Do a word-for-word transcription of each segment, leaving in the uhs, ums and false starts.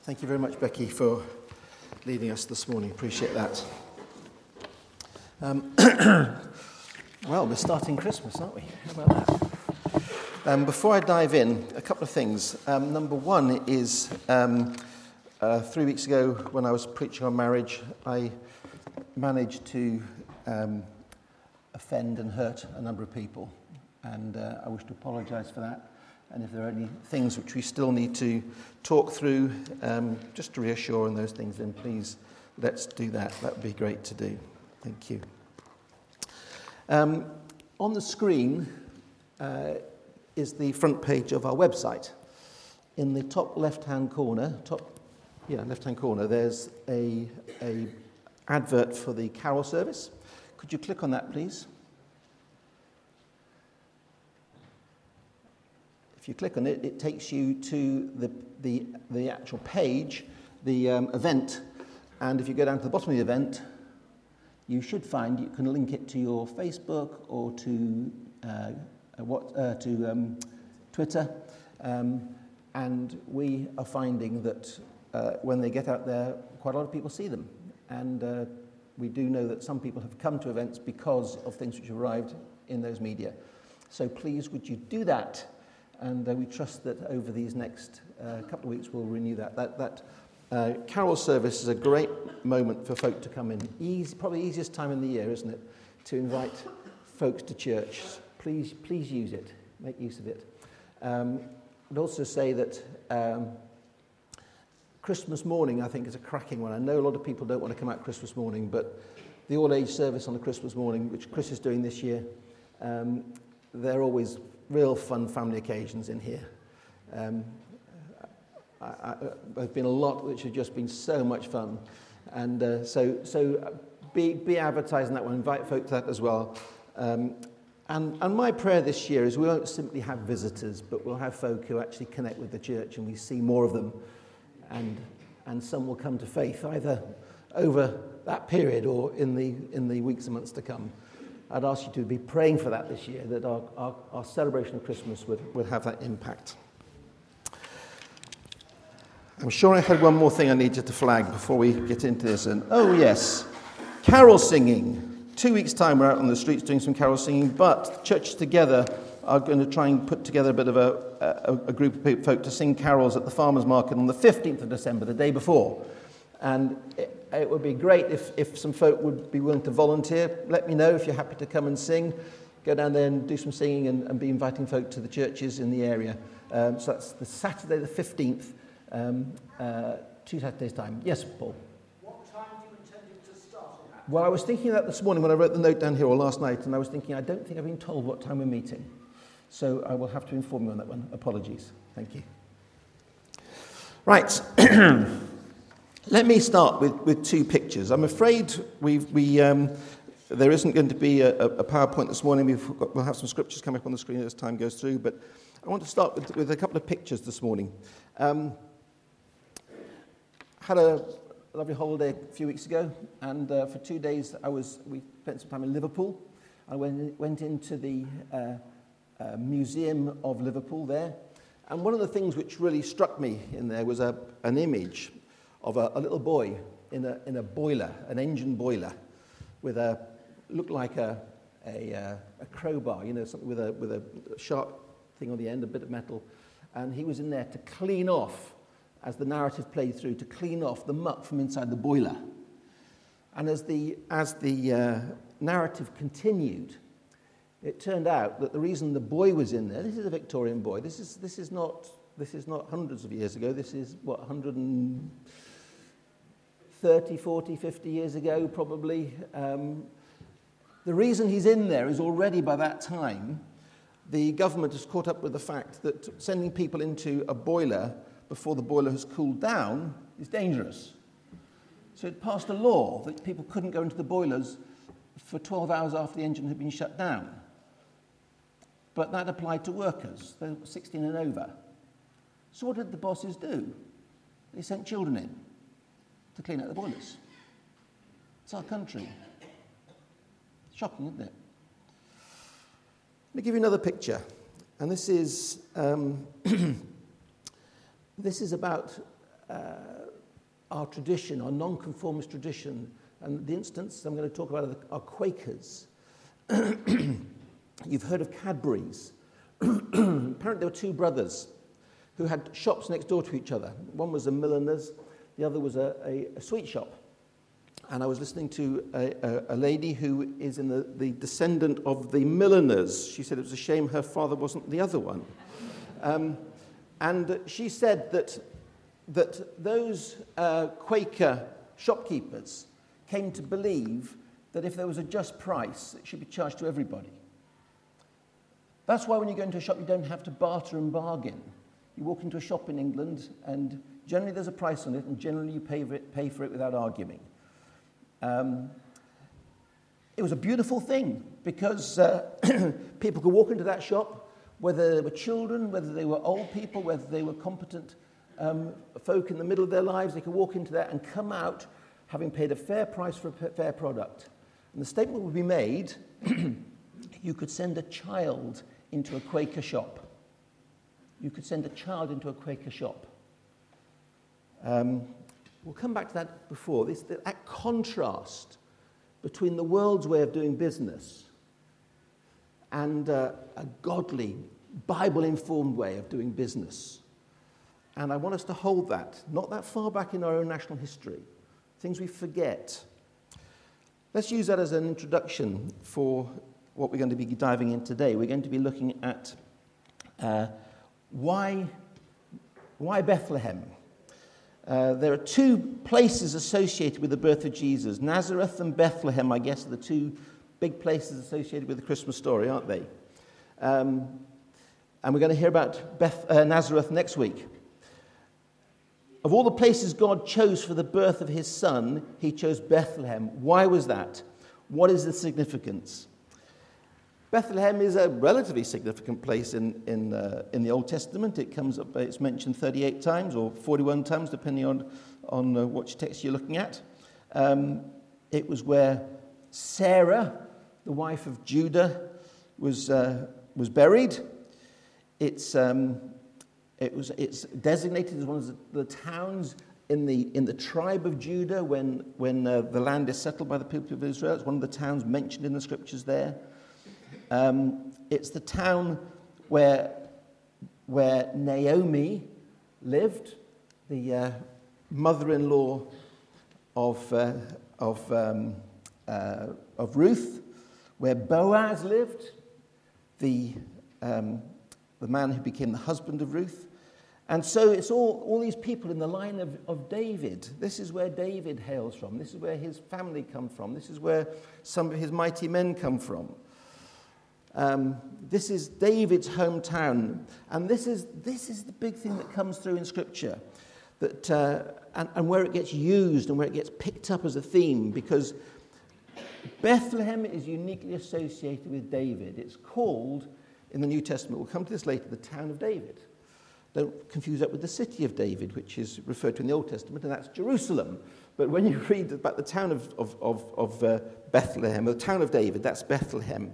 Thank you very much, Becky, for leading us this morning. Appreciate that. Um, well, we're starting Christmas, aren't we? How about that? Um, before I dive in, a couple of things. Um, number one is um, uh, three weeks ago when I was preaching on marriage, I managed to um, offend and hurt a number of people. And uh, I wish to apologise for that. And if there are any things which we still need to talk through, um, just to reassure on those things, then please let's do that. That would be great to do. Thank you. Um, on the screen uh, is the front page of our website. In the top left-hand corner, top yeah, left-hand corner, there's a, a advert for the carol service. Could you click on that, please? If you click on it, it takes you to the the, the actual page, the um, event, and if you go down to the bottom of the event, you should find you can link it to your Facebook or to uh, what uh, to um, Twitter, um, and we are finding that uh, when they get out there, quite a lot of people see them, and uh, we do know that some people have come to events because of things which arrived in those media. So please, would you do that? And uh, we trust that over these next uh, couple of weeks we'll renew that. That, that uh, carol service is a great moment for folk to come in. Easy, probably easiest time in the year, isn't it, to invite folks to church. Please, please use it. Make use of it. Um, I'd also say that um, Christmas morning, I think, is a cracking one. I know a lot of people don't want to come out Christmas morning, but the all-age service on a Christmas morning, which Chris is doing this year, um, they're always real fun family occasions in here. Um, I, I, there's been a lot which have just been so much fun, and uh, so so be be advertising that one. Invite folk to that as well. Um, and and my prayer this year is we won't simply have visitors, but we'll have folk who actually connect with the church, and we see more of them, and and some will come to faith either over that period or in the in the weeks and months to come. I'd ask you to be praying for that this year, that our, our, our celebration of Christmas would, would have that impact. I'm sure I had one more thing I needed to flag before we get into this. And oh yes, carol singing. Two weeks' time we're out on the streets doing some carol singing, but churches together are going to try and put together a bit of a, a, a group of folk to sing carols at the farmers' market on the fifteenth of December, the day before. And it, it would be great if, if some folk would be willing to volunteer. Let me know if you're happy to come and sing. Go down there and do some singing and, and be inviting folk to the churches in the area. Um, so that's the Saturday the fifteenth, um, uh, two Saturdays' time. Yes, Paul? What time do you intend it to start at? Well, I was thinking that this morning when I wrote the note down here, or last night, and I was thinking I don't think I've been told what time we're meeting. So I will have to inform you on that one. Apologies. Thank you. Right. Let me start with, with two pictures. I'm afraid we've, we um, there isn't going to be a, a PowerPoint this morning. We've got, we'll have some scriptures come up on the screen as time goes through, but I want to start with, with a couple of pictures this morning. Um, had a lovely holiday a few weeks ago, and uh, for two days I was. We spent some time in Liverpool. I went, went into the uh, uh, Museum of Liverpool there, and one of the things which really struck me in there was a, an image of a, a little boy in a in a boiler, an engine boiler, with a looked like a a, uh, a crowbar, you know, something with a with a sharp thing on the end, a bit of metal, and he was in there to clean off, as the narrative played through, to clean off the muck from inside the boiler. And as the as the uh, narrative continued, it turned out that the reason the boy was in there, this is a Victorian boy. This is this is not this is not hundreds of years ago. This is what one hundred thirty, forty, fifty years ago, probably. Um, the reason he's in there is already by that time, the government has caught up with the fact that sending people into a boiler before the boiler has cooled down is dangerous. So it passed a law that people couldn't go into the boilers for twelve hours after the engine had been shut down. But that applied to workers, they were sixteen and over. So what did the bosses do? They sent children in to clean out the boilers. It's our country. Shocking, isn't it? Let me give you another picture. And this is um, this is about uh, our tradition, our non-conformist tradition. And the instance I'm going to talk about are Quakers. You've heard of Cadbury's. Apparently there were two brothers who had shops next door to each other. One was a milliner's, the other was a, a, a sweet shop. And I was listening to a, a, a lady who is in the, the descendant of the milliners. She said it was a shame her father wasn't the other one. Um, and she said that, that those uh, Quaker shopkeepers came to believe that if there was a just price, it should be charged to everybody. That's why when you go into a shop, you don't have to barter and bargain. You walk into a shop in England, and generally there's a price on it, and generally you pay for it, pay for it without arguing. Um, it was a beautiful thing, because uh, people could walk into that shop, whether they were children, whether they were old people, whether they were competent um, folk in the middle of their lives, they could walk into that and come out having paid a fair price for a fair product. And the statement would be made, you could send a child into a Quaker shop. You could send a child into a Quaker shop. Um, we'll come back to that before. This, that contrast between the world's way of doing business and uh, a godly, Bible-informed way of doing business. And I want us to hold that, not that far back in our own national history, things we forget. Let's use that as an introduction for what we're going to be diving in today. We're going to be looking at uh, why, why Bethlehem. Uh, there are two places associated with the birth of Jesus. Nazareth and Bethlehem, I guess, are the two big places associated with the Christmas story, aren't they? Um, and we're going to hear about Beth, uh, Nazareth next week. Of all the places God chose for the birth of his son, he chose Bethlehem. Why was that? What is the significance? Bethlehem is a relatively significant place in, in, uh, in the Old Testament. It comes up, it's mentioned thirty-eight times or forty-one times, depending on, on uh, which text you're looking at. Um, it was where Sarah, the wife of Judah, was, uh, was buried. It's... Um, It was, it's designated as one of the, the towns in the, in the tribe of Judah when, when uh, the land is settled by the people of Israel. It's one of the towns mentioned in the scriptures there. Um, it's the town where, where Naomi lived, the uh, mother-in-law of, uh, of, um, uh, of Ruth, where Boaz lived, the... Um, the man who became the husband of Ruth. And so it's all, all these people in the line of, of David. This is where David hails from. This is where his family come from. This is where some of his mighty men come from. Um, this is David's hometown. And this is, this is the big thing that comes through in Scripture, that, uh, and, and where it gets used and where it gets picked up as a theme, because Bethlehem is uniquely associated with David. It's called, in the New Testament, we'll come to this later, the town of David. Don't confuse that with the city of David, which is referred to in the Old Testament, and that's Jerusalem. But when you read about the town of, of, of, of uh, Bethlehem, the town of David, that's Bethlehem.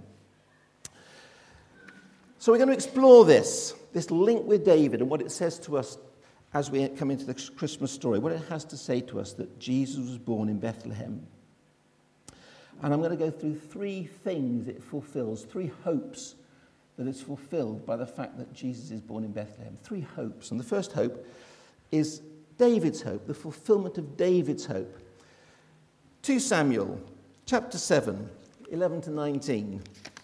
So we're going to explore this, this link with David and what it says to us as we come into the Christmas story, what it has to say to us that Jesus was born in Bethlehem. And I'm going to go through three things it fulfills, three hopes that is fulfilled by the fact that Jesus is born in Bethlehem. Three hopes. And the first hope is David's hope, the fulfillment of David's hope. Second Samuel, chapter seven, eleven to nineteen.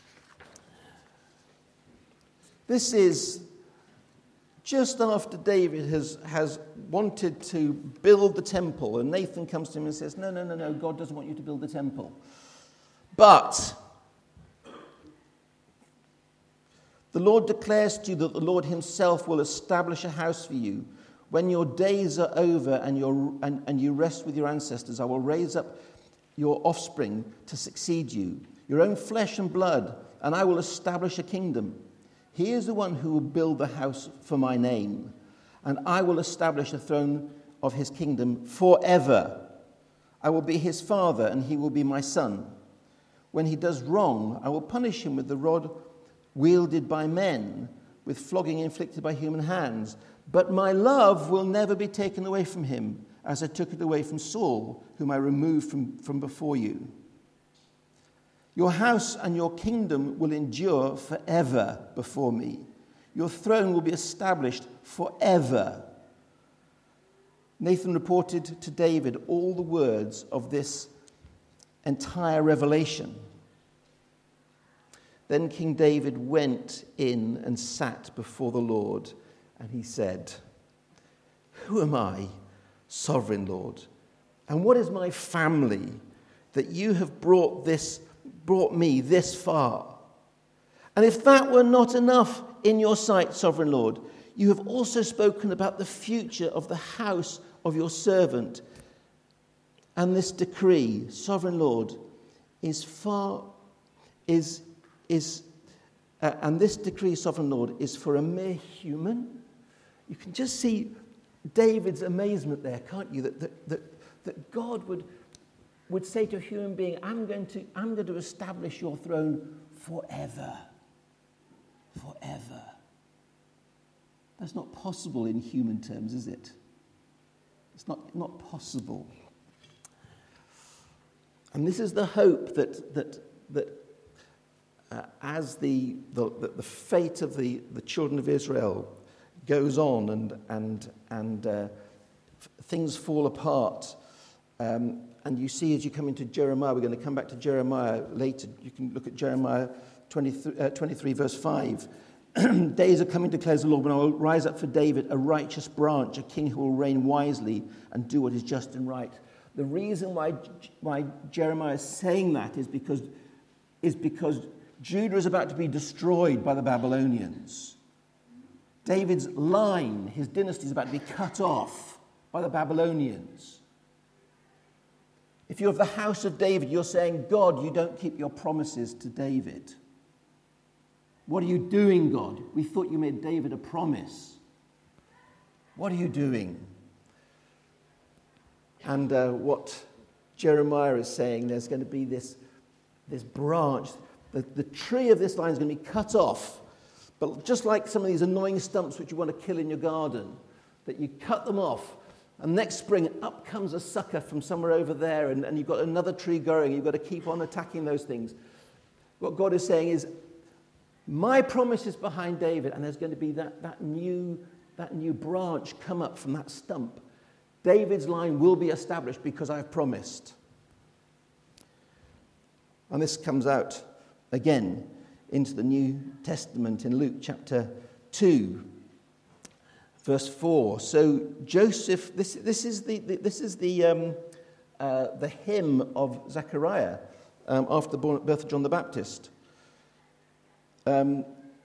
This is just after David has, has wanted to build the temple, and Nathan comes to him and says, no, no, no, no, God doesn't want you to build the temple. But the Lord declares to you that the Lord himself will establish a house for you. When your days are over and, your, and, and you rest with your ancestors, I will raise up your offspring to succeed you, your own flesh and blood, and I will establish a kingdom. He is the one who will build the house for my name, and I will establish a throne of his kingdom forever. I will be his father, and he will be my son. When he does wrong, I will punish him with the rod wielded by men, with flogging inflicted by human hands. But my love will never be taken away from him, as I took it away from Saul, whom I removed from, from before you. Your house and your kingdom will endure forever before me. Your throne will be established forever. Nathan reported to David all the words of this entire revelation. Then King David went in and sat before the Lord, and he said, "Who am I, sovereign Lord? And what is my family that you have brought this, brought me this far? And if that were not enough in your sight, sovereign Lord, you have also spoken about the future of the house of your servant. And this decree, sovereign Lord, is far is is uh, and this decree, sovereign Lord, is for a mere human." You can just see David's amazement there, can't you? That that that, that God would would say to a human being, "I'm going to I'm going to establish your throne forever, forever." That's not possible in human terms, is it? It's not not possible. And this is the hope that that that uh, as the, the the fate of the, the children of Israel goes on and and and uh, f- things fall apart, um, and you see as you come into Jeremiah, we're going to come back to Jeremiah later. You can look at Jeremiah twenty-three, uh, twenty-three verse five. Days are coming, declares the Lord, when I will rise up for David a righteous branch, a king who will reign wisely and do what is just and right. The reason why why Jeremiah is saying that is because is because Judah is about to be destroyed by the Babylonians. David's line, his dynasty, is about to be cut off by the Babylonians. If you're of the house of David, you're saying, "God, you don't keep your promises to David. What are you doing, God? We thought you made David a promise. What are you doing?" And uh, what Jeremiah is saying, there's going to be this, this branch. The, the tree of this line is going to be cut off. But just like some of these annoying stumps which you want to kill in your garden, that you cut them off, and next spring up comes a sucker from somewhere over there, and, and you've got another tree growing. You've got to keep on attacking those things. What God is saying is, my promise is behind David, and there's going to be that, that new that new branch come up from that stump. David's line will be established because I've promised. And this comes out again into the New Testament in Luke chapter two, verse four. So Joseph, this this is the, the this is the um, uh, the hymn of Zechariah um, after the birth of John the Baptist. Um,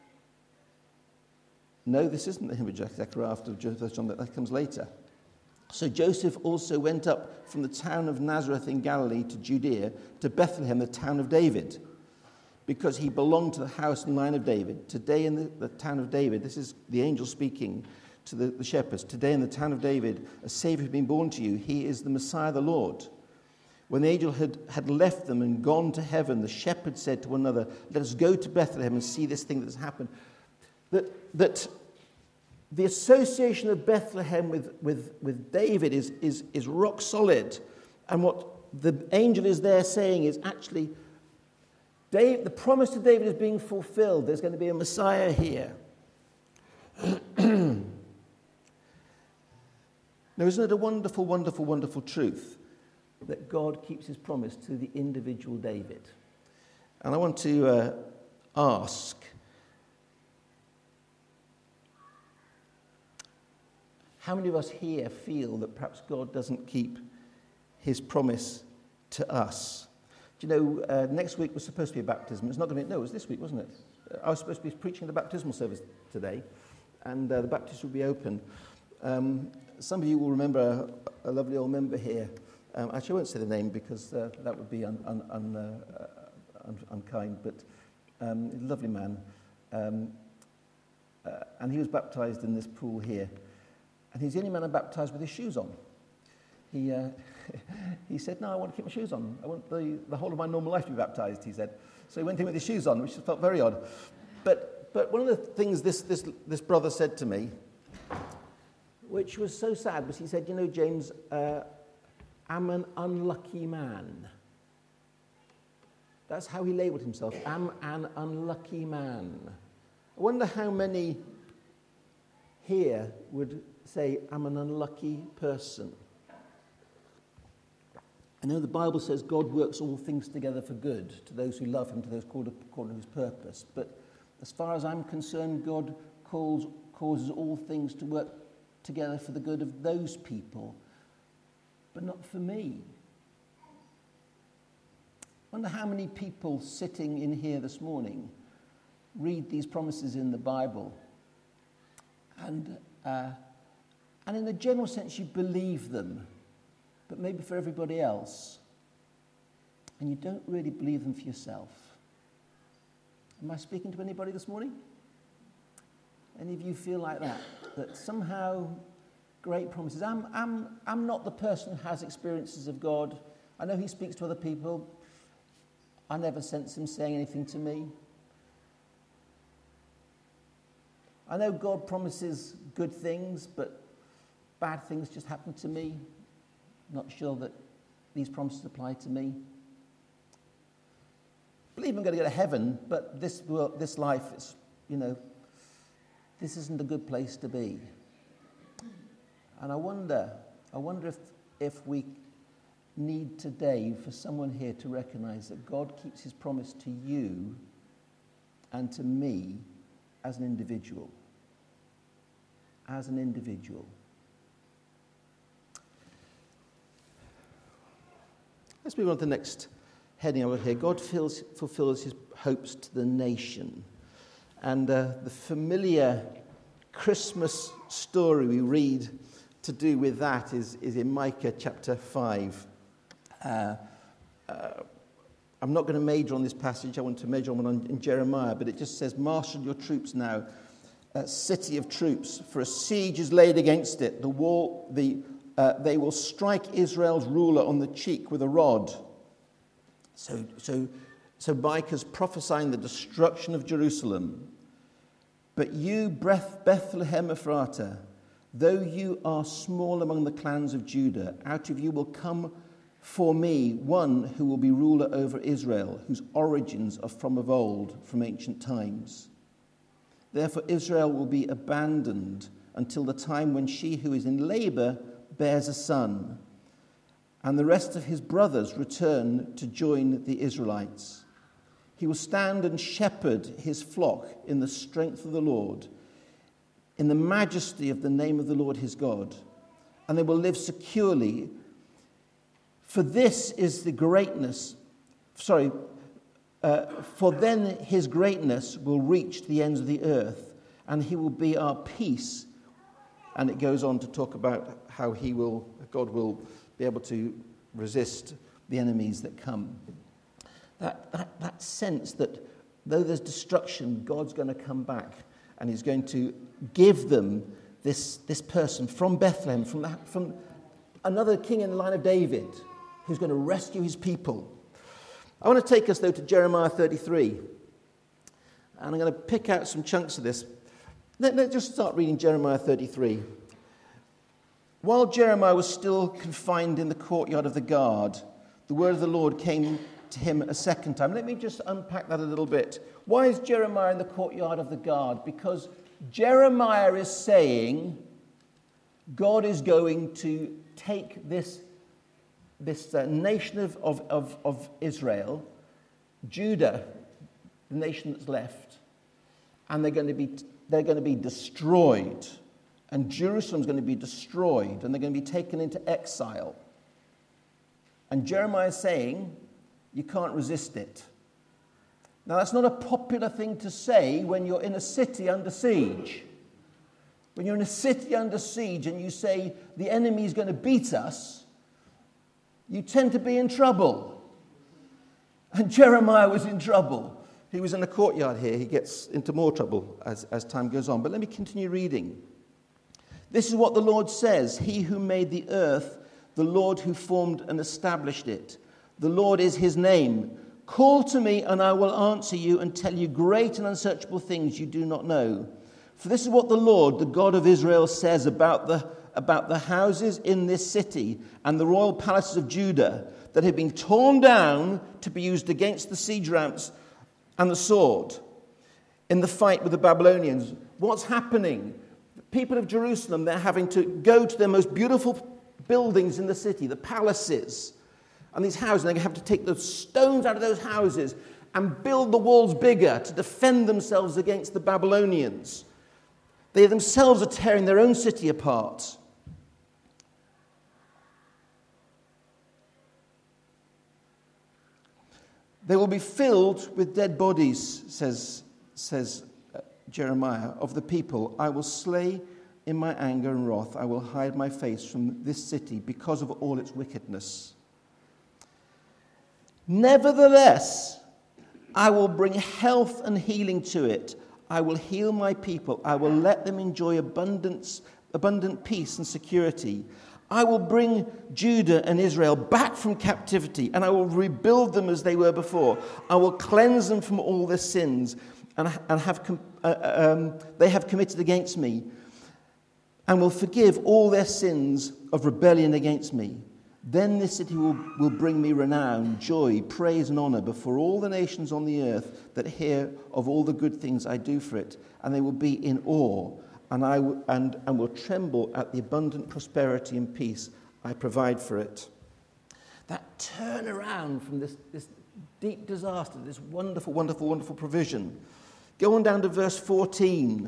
no, this isn't the hymn of Zechariah after John. That comes later. So Joseph also went up from the town of Nazareth in Galilee to Judea, to Bethlehem, the town of David, because he belonged to the house and line of David. Today in the, the town of David, this is the angel speaking to the, the shepherds. Today in the town of David, a Savior has been born to you. He is the Messiah, the Lord. When the angel had, had left them and gone to heaven, the shepherds said to one another, "Let us go to Bethlehem and see this thing that has happened." That, that the association of Bethlehem with, with, with David is, is, is rock solid. And what the angel is there saying is actually, Dave, the promise to David is being fulfilled. There's going to be a Messiah here. Now, isn't it a wonderful, wonderful, wonderful truth that God keeps his promise to the individual David? And I want to uh, ask, how many of us here feel that perhaps God doesn't keep his promise to us? Do you know, uh, next week was supposed to be a baptism. It's not going to be, no, it was this week, wasn't it? I was supposed to be preaching the baptismal service today, and uh, the baptistry will be open. Um, some of you will remember a, a lovely old member here. Um, actually, I won't say the name because uh, that would be un, un, un, uh, un, unkind, but um, he's a lovely man. Um, uh, and he was baptized in this pool here. And he's the only man I baptized with his shoes on. He uh, he said, "No, I want to keep my shoes on. I want the, the whole of my normal life to be baptized," he said. So he went in with his shoes on, which felt very odd. But but one of the things this, this, this brother said to me, which was so sad, was he said, you know, James, uh, I'm an unlucky man. That's how he labelled himself. I'm an unlucky man. I wonder how many here would say, I'm an unlucky person. I know the Bible says God works all things together for good to those who love him, to those called according to his purpose. But as far as I'm concerned, God calls, causes all things to work together for the good of those people, but not for me. I wonder how many people sitting in here this morning read these promises in the Bible and, uh, and in a general sense you believe them, but maybe for everybody else, and you don't really believe them for yourself. Am I speaking to anybody this morning? Any of you feel like that? That somehow great promises. I'm, I'm, I'm not the person who has experiences of God. I know he speaks to other people. I never sense him saying anything to me. I know God promises good things, but bad things just happen to me. Not sure that these promises apply to me. I believe I'm going to go to heaven, but this world, this life is, you know, this isn't a good place to be. And I wonder, I wonder if, if we need today for someone here to recognize that God keeps his promise to you and to me as an individual. As an individual. Let's move on to the next heading over here. God fills, fulfills his hopes to the nation. And uh, the familiar Christmas story we read to do with that is, is in Micah chapter five. Uh, uh, I'm not going to major on this passage. I want to major on one in Jeremiah, but it just says, marshal your troops now, uh, city of troops, for a siege is laid against it. The wall, the uh, they will strike Israel's ruler on the cheek with a rod. So, so, so Micah's prophesying the destruction of Jerusalem. But you, Bethlehem Ephratah, though you are small among the clans of Judah, out of you will come for me one who will be ruler over Israel, whose origins are from of old, from ancient times. Therefore Israel will be abandoned until the time when she who is in labor bears a son, and the rest of his brothers return to join the Israelites. He will stand and shepherd his flock in the strength of the Lord, in the majesty of the name of the Lord his God, and they will live securely. For this is the greatness, sorry, uh, for then his greatness will reach the ends of the earth, and he will be our peace. And it goes on to talk about how he will, God will be able to resist the enemies that come. That, that, that sense that though there's destruction, God's going to come back and he's going to give them this, this person from Bethlehem, from, that, from another king in the line of David, who's going to rescue his people. I want to take us, though, to Jeremiah thirty-three. And I'm going to pick out some chunks of this. Let, let's just start reading Jeremiah thirty-three. While Jeremiah was still confined in the courtyard of the guard, the word of the Lord came to him a second time. Let me just unpack that a little bit. Why is Jeremiah in the courtyard of the guard? Because Jeremiah is saying God is going to take this, this uh, nation of, of, of, of Israel, Judah, the nation that's left, and they're going to be they're going to be destroyed. And Jerusalem's going to be destroyed, and they're going to be taken into exile. And Jeremiah is saying, you can't resist it. Now, that's not a popular thing to say when you're in a city under siege. When you're in a city under siege and you say, the enemy is going to beat us, you tend to be in trouble. And Jeremiah was in trouble. He was in the courtyard here. He gets into more trouble as, as time goes on. But let me continue reading. This is what the Lord says, he who made the earth, the Lord who formed and established it. The Lord is his name. Call to me, and I will answer you and tell you great and unsearchable things you do not know. For this is what the Lord, the God of Israel, says about the, about the houses in this city and the royal palaces of Judah that have been torn down to be used against the siege ramps and the sword in the fight with the Babylonians. What's happening? The people of Jerusalem, they're having to go to their most beautiful buildings in the city, the palaces, and these houses. They have to take the stones out of those houses and build the walls bigger to defend themselves against the Babylonians. They themselves are tearing their own city apart. They will be filled with dead bodies, says, says uh, Jeremiah, of the people. I will slay in my anger and wrath. I will hide my face from this city because of all its wickedness. Nevertheless, I will bring health and healing to it. I will heal my people. I will let them enjoy abundance, abundant peace and security. I will bring Judah and Israel back from captivity, and I will rebuild them as they were before. I will cleanse them from all their sins and, and have com- uh, um, they have committed against me, and will forgive all their sins of rebellion against me. Then this city will, will bring me renown, joy, praise, and honor before all the nations on the earth that hear of all the good things I do for it, and they will be in awe. And I w- and, and will tremble at the abundant prosperity and peace I provide for it. That turnaround from this, this deep disaster, this wonderful, wonderful, wonderful provision. Go on down to verse fourteen.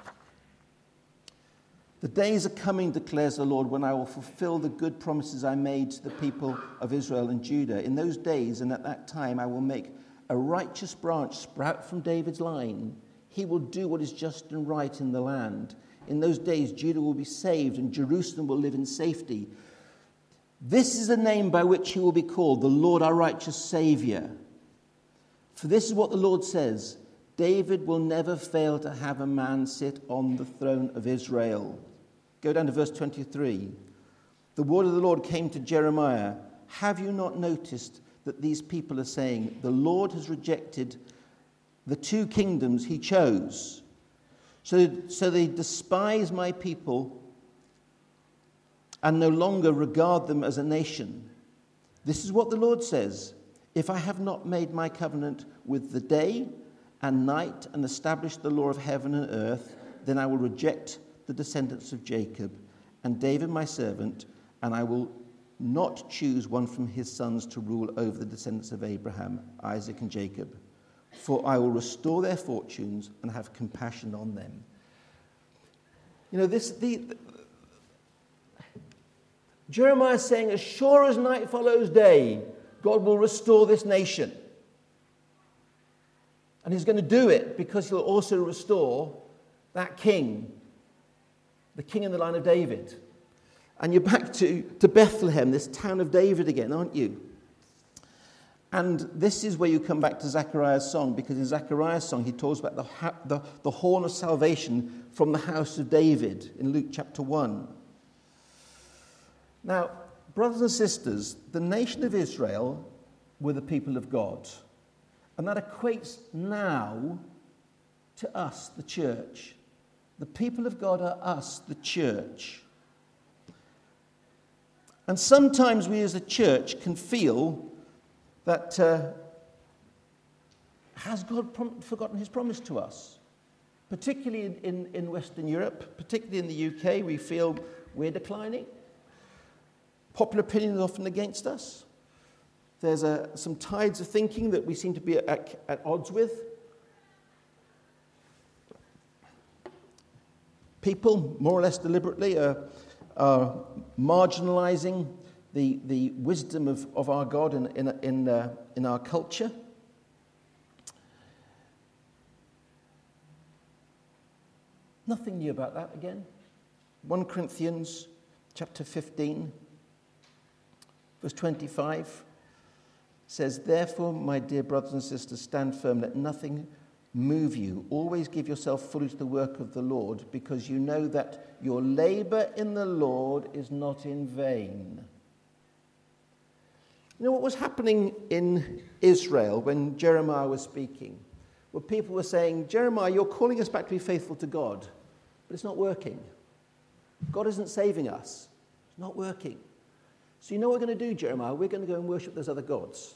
The days are coming, declares the Lord, when I will fulfill the good promises I made to the people of Israel and Judah. In those days and at that time I will make a righteous branch sprout from David's line. He will do what is just and right in the land. In those days, Judah will be saved and Jerusalem will live in safety. This is the name by which he will be called, the Lord our righteous Savior. For this is what the Lord says, David will never fail to have a man sit on the throne of Israel. Go down to verse twenty-three. The word of the Lord came to Jeremiah. Have you not noticed that these people are saying, the Lord has rejected the two kingdoms he chose. So, so they despise my people and no longer regard them as a nation. This is what the Lord says. If I have not made my covenant with the day and night and established the law of heaven and earth, then I will reject the descendants of Jacob and David my servant, and I will not choose one from his sons to rule over the descendants of Abraham, Isaac, and Jacob. For I will restore their fortunes and have compassion on them. You know, this the, the Jeremiah is saying, as sure as night follows day, God will restore this nation. And he's going to do it because he'll also restore that king, the king in the line of David. And you're back to, to Bethlehem, this town of David again, aren't you? And this is where you come back to Zechariah's song, because in Zechariah's song he talks about the, ha- the, the horn of salvation from the house of David in Luke chapter one. Now, brothers and sisters, the nation of Israel were the people of God. And that equates now to us, the church. The people of God are us, the church. And sometimes we as a church can feel that uh, has God prom- forgotten his promise to us? Particularly in, in, in Western Europe, particularly in the U K, we feel we're declining. Popular opinion is often against us. There's a, some tides of thinking that we seem to be at, at odds with. People, more or less deliberately, are, are marginalizing the, the wisdom of, of our God in, in, in, uh, in our culture. Nothing new about that again. First Corinthians chapter fifteen, verse twenty-five says, therefore, my dear brothers and sisters, stand firm, let nothing move you. Always give yourself fully to the work of the Lord, because you know that your labor in the Lord is not in vain. You know what was happening in Israel when Jeremiah was speaking? Where people were saying, Jeremiah, you're calling us back to be faithful to God, but it's not working. God isn't saving us. It's not working. So you know what we're going to do, Jeremiah? We're going to go and worship those other gods.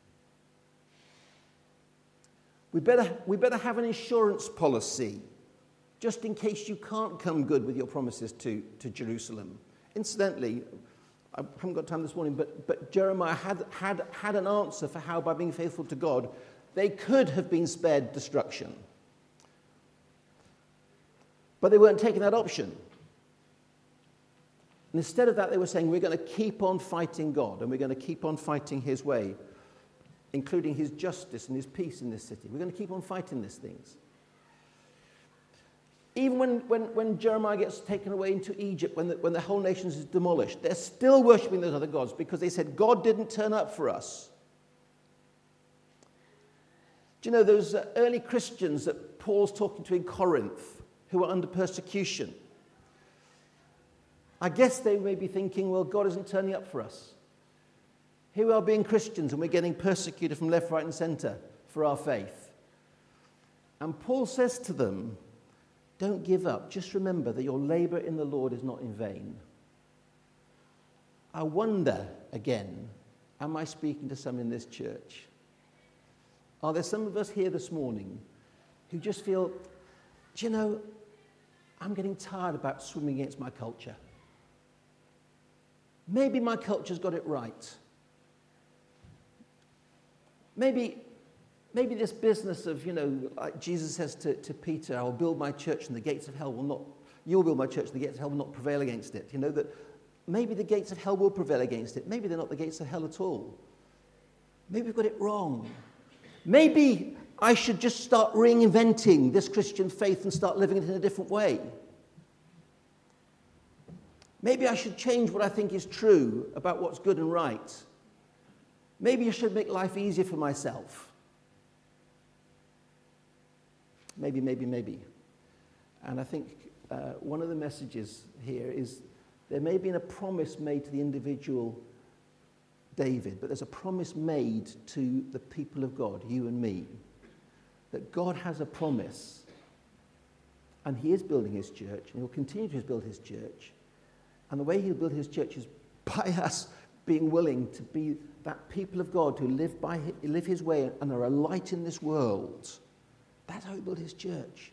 We better, we better have an insurance policy, just in case you can't come good with your promises to, to Jerusalem. Incidentally, I haven't got time this morning, but, but Jeremiah had, had, had an answer for how, by being faithful to God, they could have been spared destruction. But they weren't taking that option. And instead of that, they were saying, we're going to keep on fighting God, and we're going to keep on fighting his way, including his justice and his peace in this city. We're going to keep on fighting these things. Even when, when, when Jeremiah gets taken away into Egypt, when the, when the whole nation is demolished, they're still worshipping those other gods because they said, God didn't turn up for us. Do you know those uh, early Christians that Paul's talking to in Corinth who were under persecution? I guess they may be thinking, well, God isn't turning up for us. Here we are being Christians and we're getting persecuted from left, right, and centre for our faith. And Paul says to them, don't give up. Just remember that your labour in the Lord is not in vain. I wonder, again, am I speaking to some in this church? Are there some of us here this morning who just feel, do you know, I'm getting tired about swimming against my culture. Maybe my culture's got it right. Maybe, maybe this business of, you know, like Jesus says to, to Peter, I'll build my church and the gates of hell will not, you'll build my church and the gates of hell will not prevail against it. You know, that maybe the gates of hell will prevail against it. Maybe they're not the gates of hell at all. Maybe we've got it wrong. Maybe I should just start reinventing this Christian faith and start living it in a different way. Maybe I should change what I think is true about what's good and right. Maybe I should make life easier for myself. Maybe, maybe, maybe. And I think uh, one of the messages here is there may have been a promise made to the individual David, but there's a promise made to the people of God, you and me, that God has a promise, and he is building his church, and he'll continue to build his church, and the way he'll build his church is by us being willing to be that people of God who live by his, live his way and are a light in this world. That's how he built his church.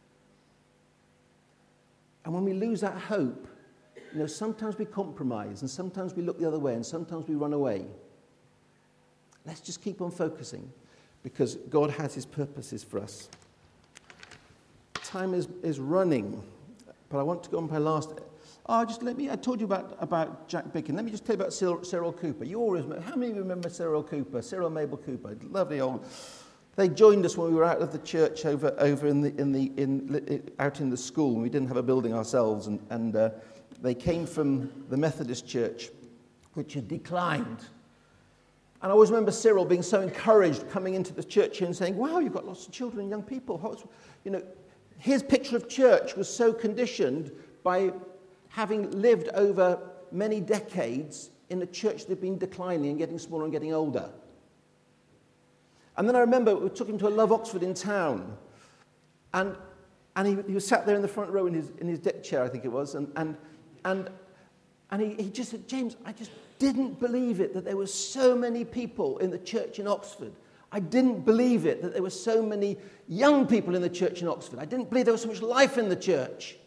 And when we lose that hope, you know, sometimes we compromise, and sometimes we look the other way, and sometimes we run away. Let's just keep on focusing, because God has his purposes for us. Time is, is running, but I want to go on my last... Oh, just let me... I told you about, about Jack Bicken. Let me just tell you about Cyril, Cyril Cooper. You all remember... How many of you remember Cyril Cooper? Cyril Mabel Cooper. Lovely old... They joined us when we were out of the church over, over in the, in the, in, out in the school, and we didn't have a building ourselves, and... and uh, they came from the Methodist Church, which had declined. And I always remember Cyril being so encouraged coming into the church here and saying, wow, you've got lots of children and young people. What's, you know, his picture of church was so conditioned by having lived over many decades in a church that had been declining and getting smaller and getting older. And then I remember we took him to a Love Oxford in town, and and he, he was sat there in the front row in his in his deck chair, I think it was, and and and and he, he just said, James, I just didn't believe it that there were so many people in the church in Oxford. I didn't believe it that there were so many young people in the church in Oxford. I didn't believe there was so much life in the church.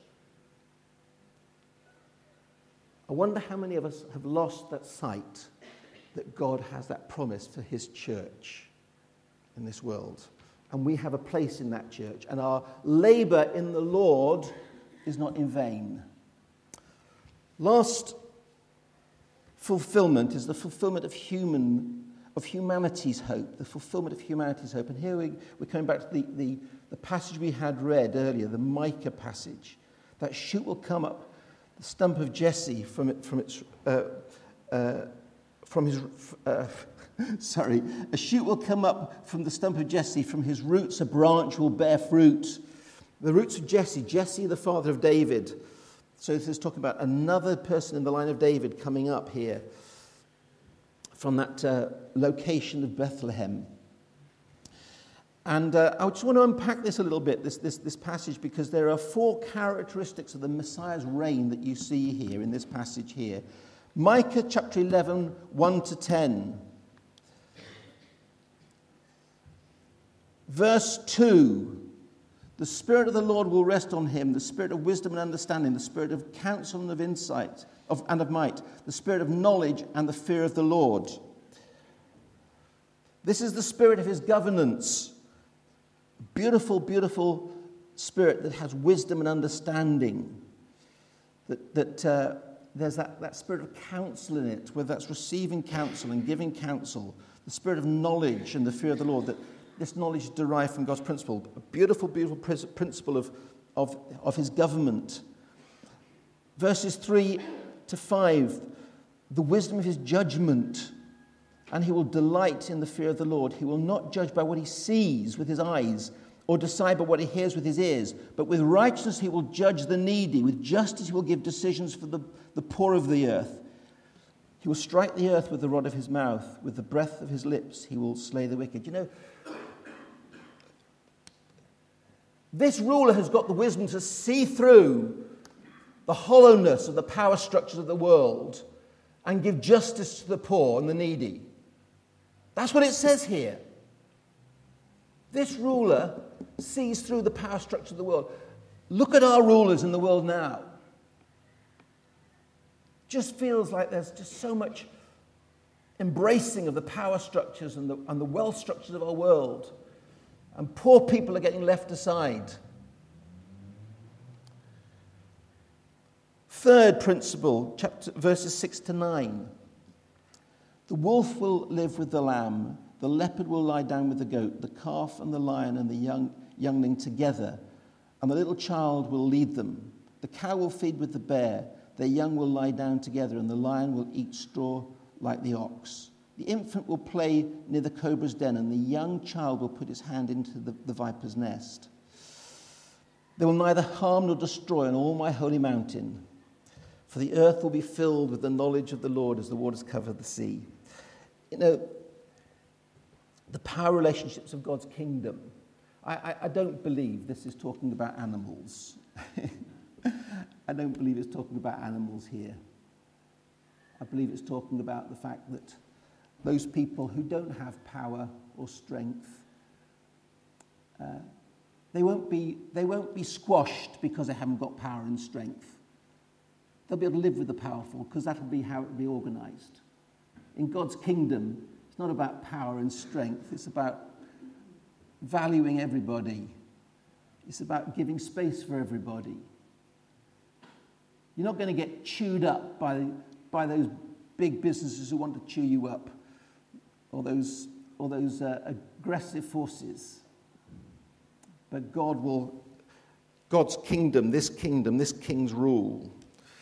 I wonder how many of us have lost that sight that God has that promise for his church in this world. And we have a place in that church. And our labour in the Lord is not in vain. Last fulfillment is the fulfillment of human, of humanity's hope, the fulfillment of humanity's hope. And here we, we're coming back to the, the, the passage we had read earlier, the Micah passage. That shoot will come up, the stump of Jesse from it, from its, uh, uh, from his, uh, sorry, a shoot will come up from the stump of Jesse, from his roots a branch will bear fruit. The roots of Jesse, Jesse the father of David. So this is talking about another person in the line of David coming up here. from that uh, location of Bethlehem. And uh, I just want to unpack this a little bit, this, this, this passage, because there are four characteristics of the Messiah's reign that you see here in this passage here. Micah chapter eleven, one to ten. Verse two. The Spirit of the Lord will rest on him, the Spirit of wisdom and understanding, the Spirit of counsel and of insight of, and of might, the Spirit of knowledge and the fear of the Lord. This is the Spirit of his governance. Beautiful, beautiful Spirit that has wisdom and understanding. That, that uh, there's that, that Spirit of counsel in it, whether that's receiving counsel and giving counsel. The Spirit of knowledge and the fear of the Lord, that this knowledge is derived from God's principle. A beautiful, beautiful principle of, of, of his government. Verses three to five, the wisdom of his judgment. And he will delight in the fear of the Lord. He will not judge by what he sees with his eyes, or decide by what he hears with his ears. But with righteousness he will judge the needy. With justice he will give decisions for the, the poor of the earth. He will strike the earth with the rod of his mouth. With the breath of his lips he will slay the wicked. You know, this ruler has got the wisdom to see through the hollowness of the power structures of the world and give justice to the poor and the needy. That's what it says here. This ruler sees through the power structure of the world. Look at our rulers in the world now. Just feels like there's just so much embracing of the power structures and the, and the wealth structures of our world. And poor people are getting left aside. Third principle, chapter, verses six to nine. The wolf will live with the lamb, the leopard will lie down with the goat, the calf and the lion and the young youngling together, and the little child will lead them. The cow will feed with the bear, their young will lie down together, and the lion will eat straw like the ox. The infant will play near the cobra's den, and the young child will put his hand into the, the viper's nest. They will neither harm nor destroy on all my holy mountain, for the earth will be filled with the knowledge of the Lord as the waters cover the sea. You know, the power relationships of God's kingdom. I, I, I don't believe this is talking about animals. I don't believe it's talking about animals here. I believe it's talking about the fact that those people who don't have power or strength, uh, they won't be they won't be squashed because they haven't got power and strength. They'll be able to live with the powerful because that'll be how it'll be organized. In God's kingdom, it's not about power and strength. It's about valuing everybody. It's about giving space for everybody. You're not going to get chewed up by, by those big businesses who want to chew you up, or those, or those uh, aggressive forces. But God will, God's kingdom, this kingdom, this king's rule.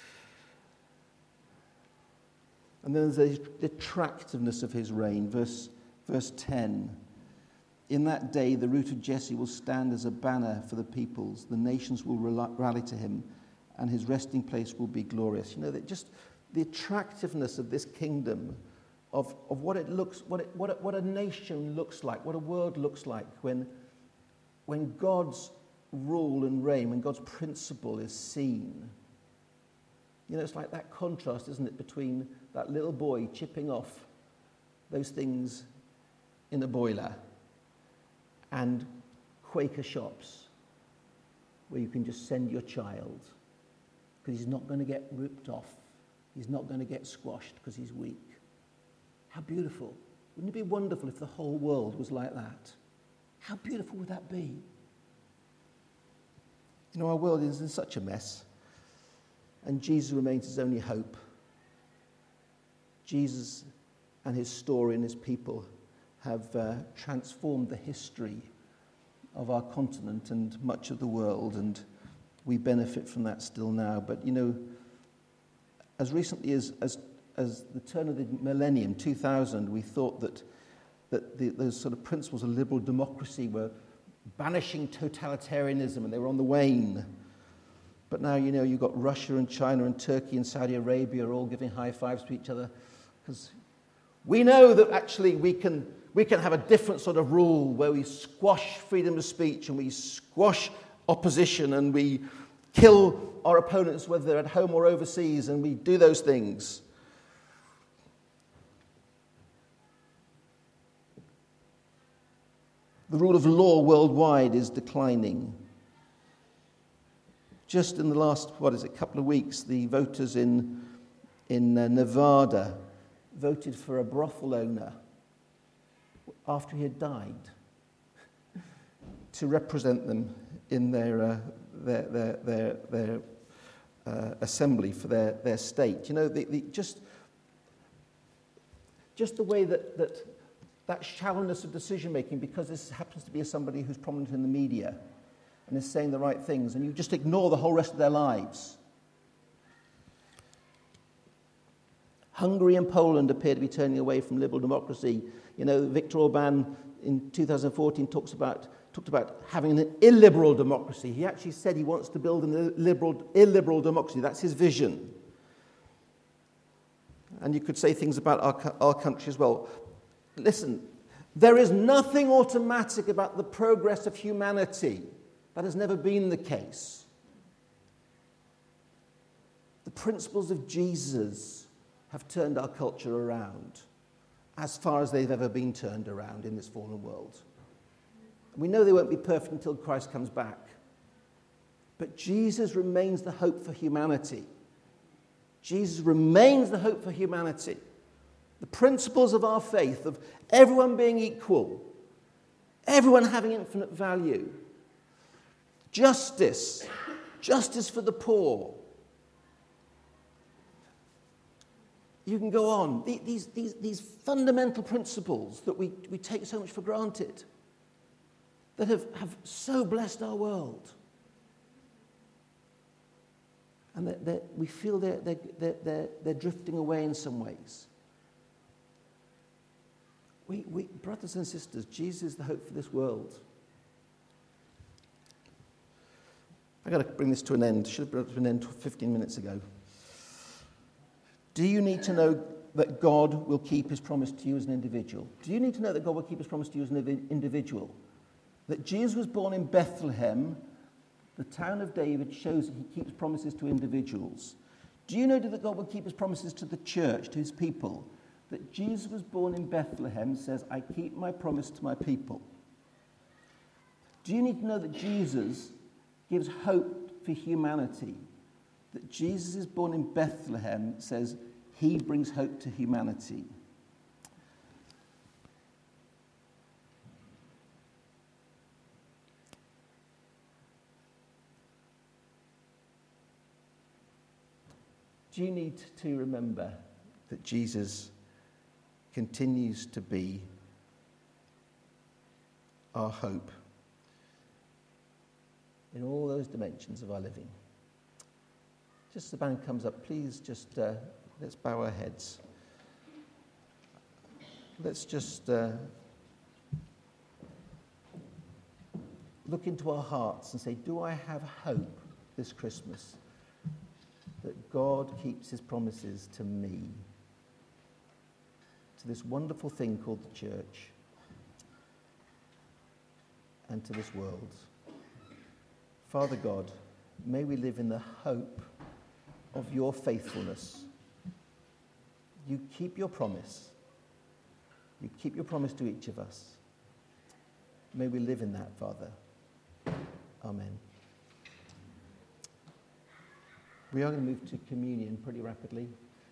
And then there's the attractiveness of his reign. Verse, verse ten. In that day, the root of Jesse will stand as a banner for the peoples. The nations will rally to him, and his resting place will be glorious. You know, that just the attractiveness of this kingdom, of, of what it looks, what, it, what, it, what a nation looks like, what a world looks like when, when God's rule and reign, when God's principle is seen. You know, it's like that contrast, isn't it, between that little boy chipping off those things in a boiler and Quaker shops where you can just send your child because he's not going to get ripped off. He's not going to get squashed because he's weak. How beautiful. Wouldn't it be wonderful if the whole world was like that? How beautiful would that be? You know, our world is in such a mess. And Jesus remains his only hope. Jesus and his story and his people have uh, transformed the history of our continent and much of the world, and we benefit from that still now. But, you know, as recently as, as, as the turn of the millennium, two thousand, we thought that, that the, those sort of principles of liberal democracy were banishing totalitarianism and they were on the wane. But now, you know, you've got Russia and China and Turkey and Saudi Arabia are all giving high fives to each other because We know that actually we can, we can have a different sort of rule where we squash freedom of speech and we squash opposition and we kill our opponents, whether they're at home or overseas, and we do those things. The rule of law worldwide is declining. Just in the last, what is it, couple of weeks, the voters in, in uh, Nevada voted for a brothel owner after he had died to represent them in their uh, their their their, their uh, assembly for their, their state. You know, the, the, just just the way that, that that shallowness of decision making, because this happens to be somebody who's prominent in the media and is saying the right things, and you just ignore the whole rest of their lives. Hungary and Poland appear to be turning away from liberal democracy. You know, Viktor Orban in two thousand fourteen talks about talked about having an illiberal democracy. He actually said he wants to build an illiberal, illiberal democracy. That's his vision. And you could say things about our, our country as well. Listen, there is nothing automatic about the progress of humanity. That has never been the case. The principles of Jesus have turned our culture around as far as they've ever been turned around in this fallen world. We know they won't be perfect until Christ comes back. But Jesus remains the hope for humanity. Jesus remains the hope for humanity. The principles of our faith, of everyone being equal, everyone having infinite value, justice, justice for the poor. You can go on. These, these, these fundamental principles that we, we take so much for granted, that have, have so blessed our world. And that, that we feel they're, they're, they're, they're, they're drifting away in some ways. We, we, brothers and sisters, Jesus is the hope for this world. I've got to bring this to an end. Should have brought it to an end fifteen minutes ago. Do you need to know that God will keep his promise to you as an individual? Do you need to know that God will keep his promise to you as an individual? That Jesus was born in Bethlehem, the town of David, shows that he keeps promises to individuals. Do you know that God will keep his promises to the church, to his people? That Jesus was born in Bethlehem says, I keep my promise to my people. Do you need to know that Jesus gives hope for humanity? That Jesus is born in Bethlehem says he brings hope to humanity. Do you need to remember that Jesus continues to be our hope in all those dimensions of our living? Just as the band comes up, please just uh, let's bow our heads. Let's just uh, look into our hearts and say, do I have hope this Christmas that God keeps his promises to me, to this wonderful thing called the church, and to this world? Father God, may we live in the hope of your faithfulness. You keep your promise. You keep your promise to each of us. May we live in that, Father. Amen. We are going to move to communion pretty rapidly.